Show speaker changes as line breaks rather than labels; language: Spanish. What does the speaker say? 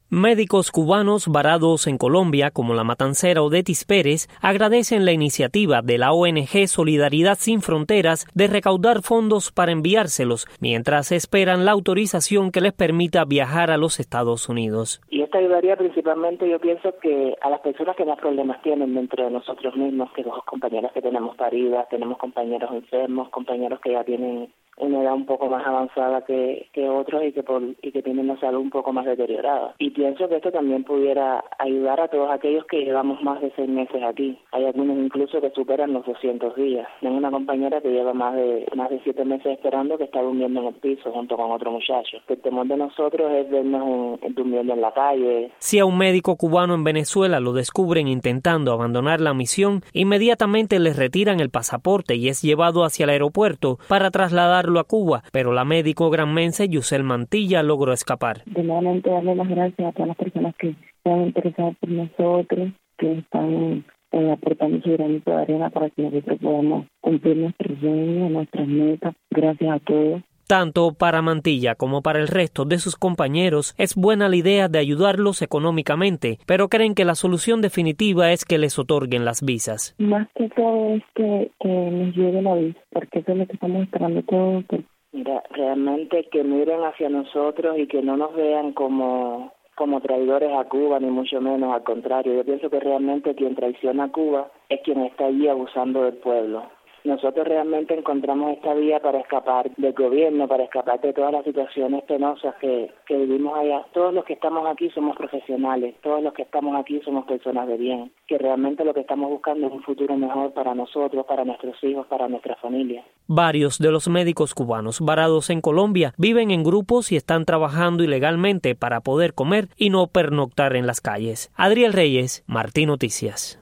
Médicos cubanos varados en Colombia, como la matancera Odetis Pérez, agradecen la iniciativa de la ONG Solidaridad Sin Fronteras de recaudar fondos para enviárselos, mientras esperan la autorización que les permita viajar a los Estados Unidos.
Y esto ayudaría principalmente, yo pienso, que a las personas que más problemas tienen dentro de nosotros mismos, que los compañeros que tenemos paridas, tenemos compañeros enfermos, compañeros que ya tienen una edad un poco más avanzada que otros y que tienen la salud un poco más deteriorada. Y pienso que esto también pudiera ayudar a todos aquellos que llevamos más de 6 meses aquí. Hay algunos incluso que superan los 200 días. Tengo una compañera que lleva más de 7 meses esperando, que está durmiendo en el piso junto con otro muchacho. El temor de nosotros es vernos durmiendo en la calle.
Si a un médico cubano en Venezuela lo descubren intentando abandonar la misión, inmediatamente les retiran el pasaporte y es llevado hacia el aeropuerto para trasladarlo a Cuba, pero la médico granmense Yusel Mantilla logró escapar.
De nuevamente darle las gracias a todas las personas que se han interesado por nosotros, que están aportando su granito de arena para que nosotros podamos cumplir nuestros sueños, nuestras metas. Gracias a todos.
Tanto para Mantilla como para el resto de sus compañeros es buena la idea de ayudarlos económicamente, pero creen que la solución definitiva es que les otorguen las visas.
Más que todo es que nos llegue la visa, porque eso es lo que estamos esperando todos.
Mira, realmente que miren hacia nosotros y que no nos vean como traidores a Cuba, ni mucho menos, al contrario. Yo pienso que realmente quien traiciona a Cuba es quien está allí abusando del pueblo. Nosotros realmente encontramos esta vía para escapar del gobierno, para escapar de todas las situaciones penosas que vivimos allá. Todos los que estamos aquí somos profesionales, todos los que estamos aquí somos personas de bien, que realmente lo que estamos buscando es un futuro mejor para nosotros, para nuestros hijos, para nuestra familia.
Varios de los médicos cubanos varados en Colombia viven en grupos y están trabajando ilegalmente para poder comer y no pernoctar en las calles. Adriel Reyes, Martín Noticias.